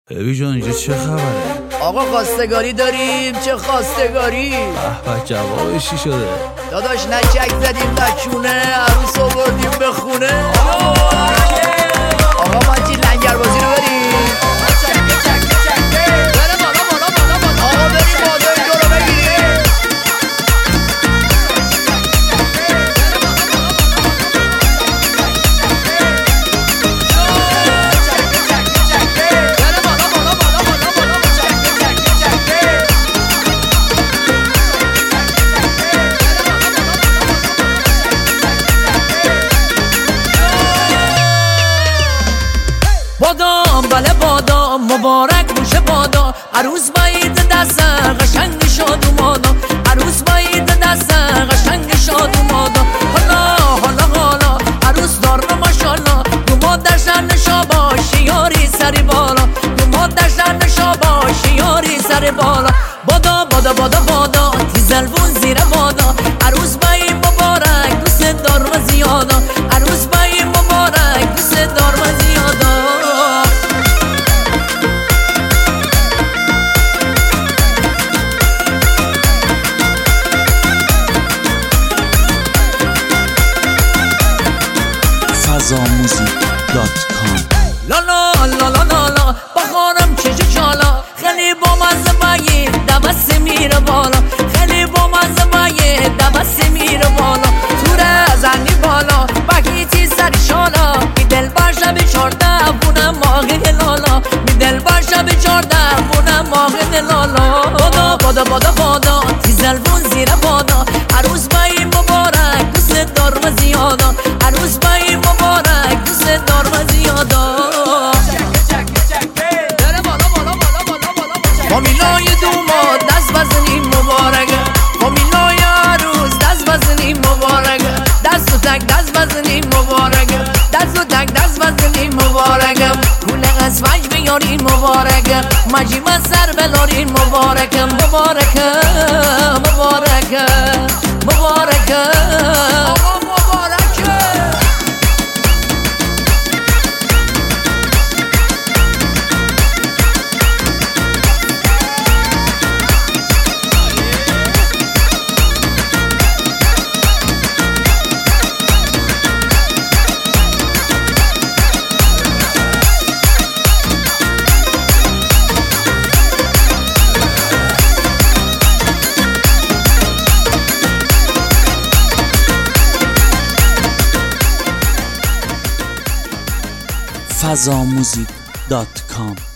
ببی جان اینجا چه خبره؟ آقا خواستگاری داریم. چه خواستگاری؟ به جوابش چی شده؟ داداش نه چک زدیم نه چونه، عروس آوردیم به خونه. آقا ما چی لنگر بازی رو بریم. آقا بریم بالا اینجا رو بگیریم. بادام بله بادام مبارک باشه بادا، عروس باید دست قشنگ شاد و مادا، عروس باید دست قشنگ شاد و مادا. حالا عروس دار ماشالله، دو مادر شن شاباش یاری سر بالا، دو مادر شن شاباش یاری سر بالا. بادا بادا بادا بادا تیزلبون زیر بادا، عروس باید مبارک دوست دار و زیادا، عروس باید مبارک دوست دار و زیادا. fazamuzik.com لا لا لا لا لا لا بخارم چه چالا، خیلی با مزه باید دبست میره بالا، خیلی با مزه باید دبست میره بالا. توره زنی بالا بگیتی سر شالا، می دل باشه به 14 بونم ماغه لالا، می دل باشه به 14 بونم ماغه لالا. بادا بادا بادا بادا تیزلبون زیر بادا، عروس بایی مبارک دوست دار و زیادا، عروس بایی مبارک دوست دار و زیادا. فامیلای دوماد دست بزنیم مبارکه، فامیلای عروس دست بزنیم مبارکه، دست و تک دست بزنیم مبارکه، دست و تک دست بزنیم مبارکه. پول ازواج بیاریم مبارکه، مجیم از سر بلاریم مبارکه مبارکه مبارکه مبارکه. آقا مبارکه. fazamuzik.com